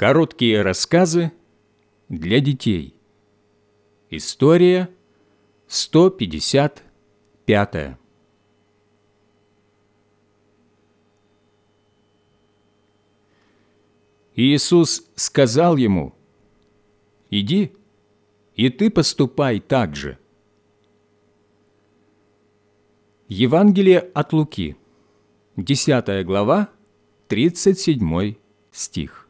Короткие рассказы для детей. История 155. Иисус сказал ему: «Иди, и ты поступай так же». Евангелие от Луки, 10 глава, 37 стих.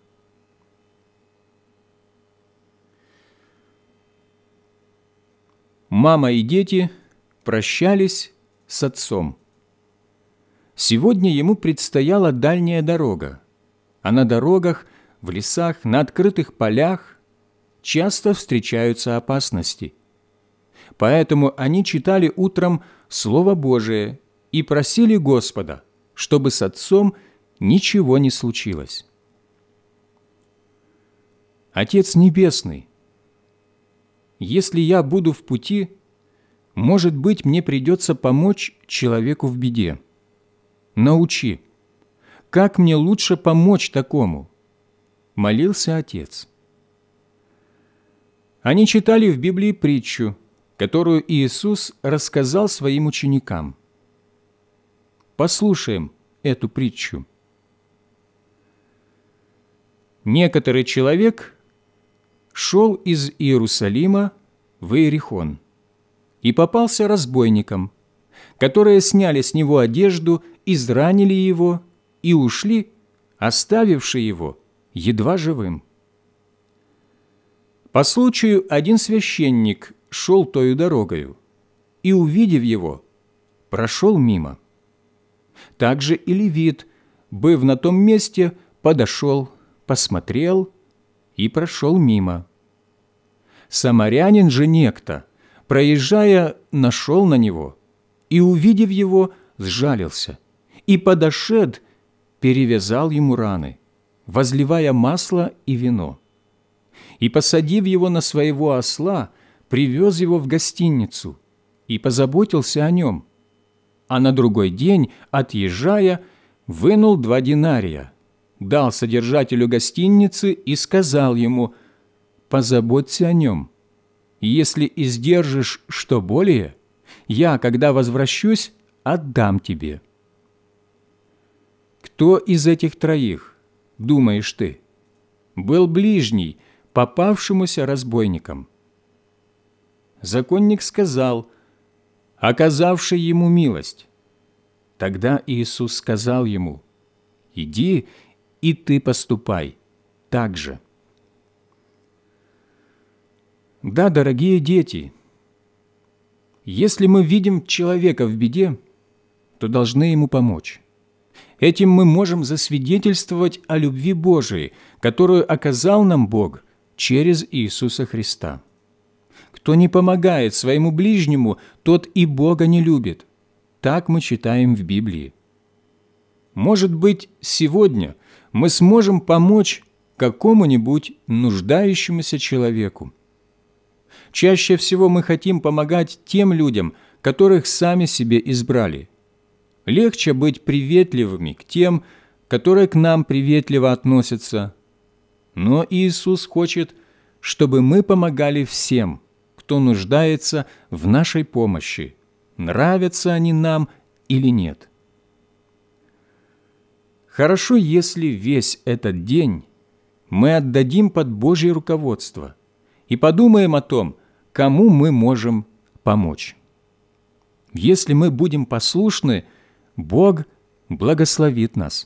Мама и дети прощались с отцом. Сегодня ему предстояла дальняя дорога, а на дорогах, в лесах, на открытых полях часто встречаются опасности. Поэтому они читали утром Слово Божие и просили Господа, чтобы с отцом ничего не случилось. Отец Небесный, если я буду в пути, может быть, мне придется помочь человеку в беде. Научи, как мне лучше помочь такому?» – молился отец. Они читали в Библии притчу, которую Иисус рассказал своим ученикам. Послушаем эту притчу. Некоторый человек шел из Иерусалима в Иерихон и попался разбойникам, которые сняли с него одежду, изранили его и ушли, оставивши его едва живым. По случаю один священник шел тою дорогою и, увидев его, прошел мимо. Также и левит, быв на том месте, подошел, посмотрел и прошел мимо. Самарянин же некто, проезжая, нашел на него и, увидев его, сжалился и, подошед, перевязал ему раны, возливая масло и вино. И, посадив его на своего осла, привез его в гостиницу и позаботился о нем. А на другой день, отъезжая, вынул 2 динария, дал содержателю гостиницы и сказал ему: «Позаботься о нем. Если издержишь что более, я, когда возвращусь, отдам тебе». Кто из этих троих, думаешь ты, был ближний попавшемуся разбойникам? Законник сказал: оказавший ему милость. Тогда Иисус сказал ему: «Иди, и ты поступай так же». Да, дорогие дети, если мы видим человека в беде, то должны ему помочь. Этим мы можем засвидетельствовать о любви Божией, которую оказал нам Бог через Иисуса Христа. Кто не помогает своему ближнему, тот и Бога не любит. Так мы читаем в Библии. Может быть, сегодня мы сможем помочь какому-нибудь нуждающемуся человеку. Чаще всего мы хотим помогать тем людям, которых сами себе избрали. Легче быть приветливыми к тем, которые к нам приветливо относятся. Но Иисус хочет, чтобы мы помогали всем, кто нуждается в нашей помощи, нравятся они нам или нет. Хорошо, если весь этот день мы отдадим под Божье руководство и подумаем о том, кому мы можем помочь. Если мы будем послушны, Бог благословит нас.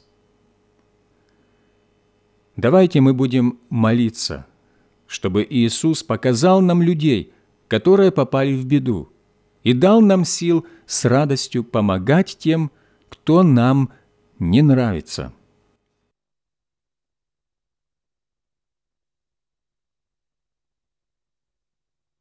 Давайте мы будем молиться, чтобы Иисус показал нам людей, которые попали в беду, и дал нам сил с радостью помогать тем, кто нам не нравится.